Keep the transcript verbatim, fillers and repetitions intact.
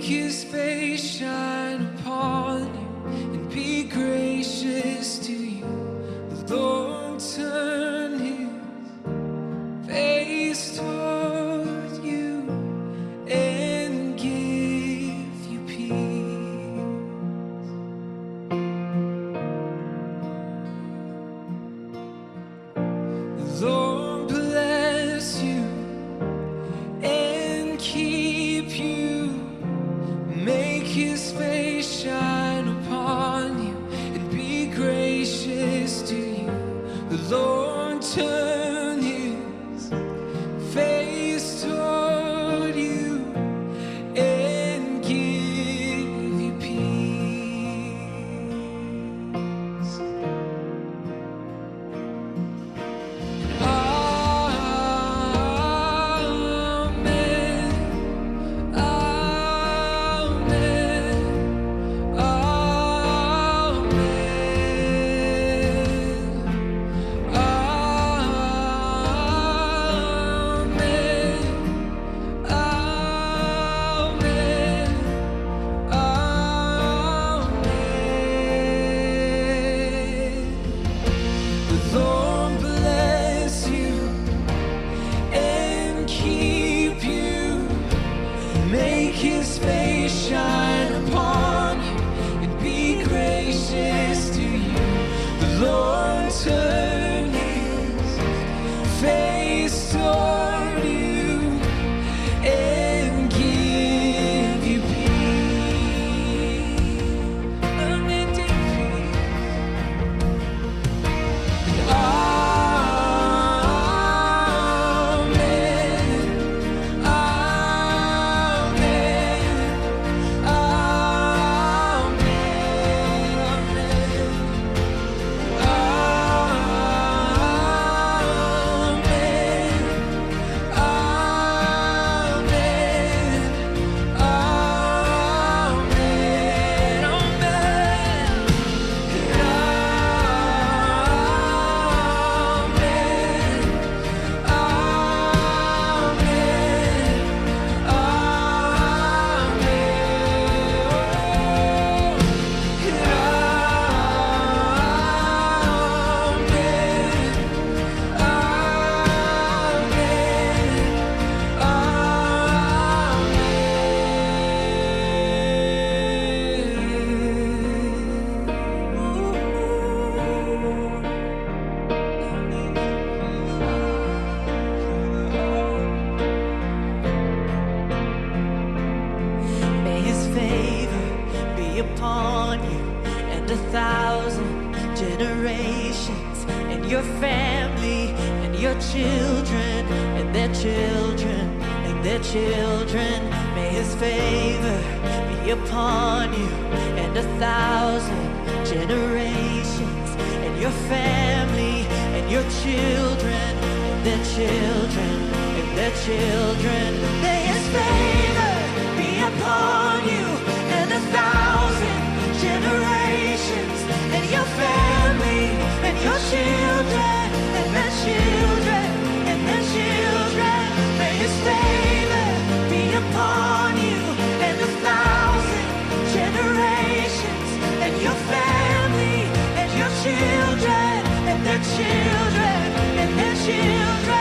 his face shine upon you and be gracious to you. The Lord turn his face toward you and give you peace. The Lord bless you and keep you, make his face shine upon you and be gracious to you. The Lord turn his face toward you and give you peace. Amen. Amen. The Lord bless you and keep you, make his face shine upon you and be gracious to you. The Lord turn his face toward you and give you peace. Unending peace. Amen. Amen. May his favor be upon you and a thousand generations, and your family and your children and their children and their children. May his favor be upon you and a thousand generations, and your family and your children and their children and their children. May his favor be upon you and a thousand generations, and your family and your children and their children and their children. May his favor be upon you and a thousand generations, and your family and your children and their children and their children.